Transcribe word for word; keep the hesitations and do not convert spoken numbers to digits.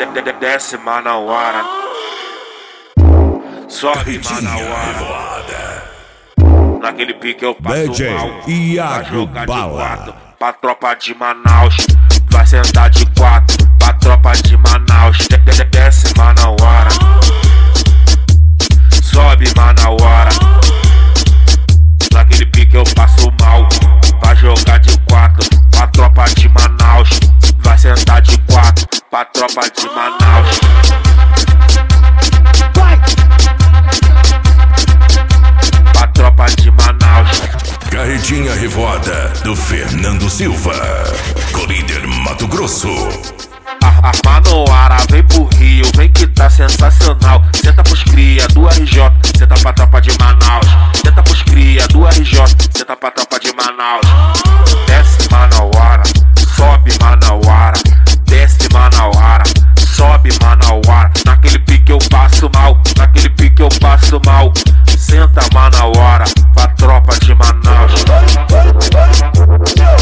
Desce Manauara, sobe Manauara. Naquele pique eu passo D J mal, Iago vai jogar Bala. de quatro pra tropa de Manaus. Vai sentar de quatro pra tropa de Manaus. Desce Manauara, sobe Manauara. Naquele pique eu passo mal, vai jogar de quatro pra tropa de Manaus. Vai sentar de quatro pra tropa de Manaus. Pra tropa de Manaus. Carretinha Revoada do Fernando Silva, Colíder Mato Grosso. A, a Manauara vem pro Rio, vem que tá sensacional. Senta pros cria do R J, senta pra tropa de Manaus. Senta pros cria do R J, senta pra tropa de Manaus. Desce Manauara, sobe Manauara. Desce Manauara, sobe Manauara. Naquele pique eu passo mal, naquele pique eu passo mal. Senta Manauara, pra tropa de Manaus.